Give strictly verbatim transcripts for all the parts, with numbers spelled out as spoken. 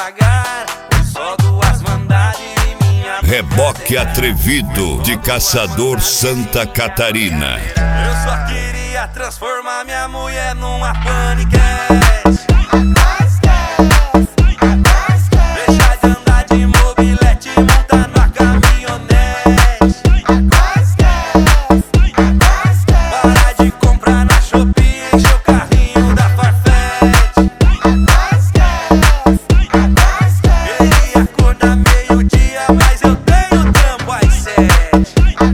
pagar. Só duas mandades e minha Reboque Atrevido de Caçador, Santa Catarina. Eu só queria transformar minha mulher numa paniquete. Deixar de andar de mobilete, montar na caminhonete. Parar de comprar na Shopee, encher o carrinho da Farfetch. Queria acordar meio-dia, mas eu tenho trampo às sete.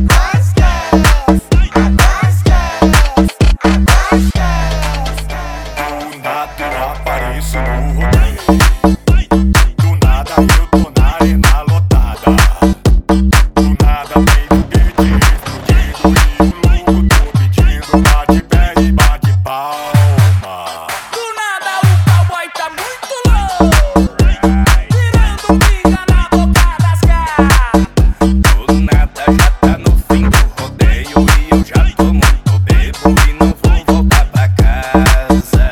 Do nada eu apareço no rodeio. Do nada eu tô na arena lotada. Do nada vem ninguém explodindo e o louco tô pedindo. Bate pé e bate palma. Do nada o cowboy tá muito louco, tirando pinga na boca das caras. Do nada já tá no fim do rodeio e eu já tô muito bebo e não vou voltar pra casa.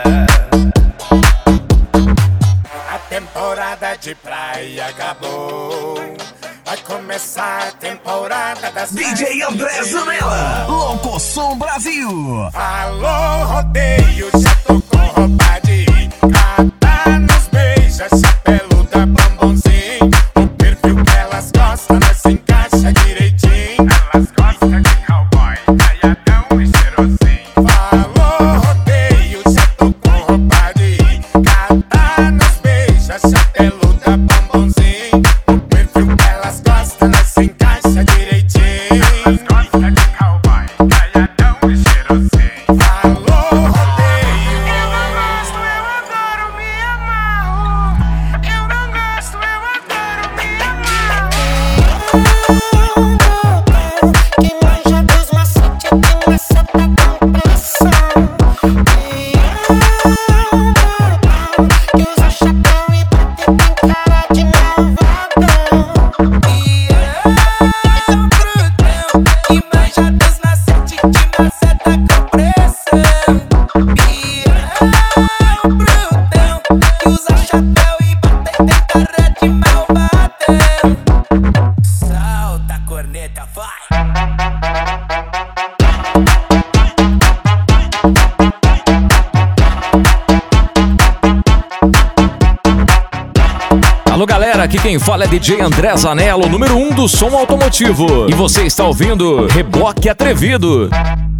A temporada de praia acabou. Vai começar a temporada das D J André Zanella, Louco Som Brasil. Alô, rodeio, já tô com roupa de gata nos beija, chapeluda, bombonzinho. O perfil que elas gostam, nós se encaixa direitinho. Elas gostam de cowboy, caiadão e cheirosinho. Alô, rodeio, já tô com roupa de gata nos beija, chapeluda, bombonzinho. O perfil que elas gostam, nós se encaixa direitinho. Elas gostam de cowboy, caiadão e cheirosinho. Alô, rodeio. Eu não gosto, eu adoro, me amarro. Eu não gosto, eu adoro, me amarro. Que manja dos macetes, que maceta com pressão. Que usa chapéu e bate, tem cara de malvadão. E eu sou brutão, que manja dos macetes, que maceta com pressão. E eu, brutão, que usa chapéu e bate, tem cara de malvadão. Solta a corneta, vai! Alô galera, aqui quem fala é D J André Zanella, o número um do som automotivo. E você está ouvindo Reboque Atrevido.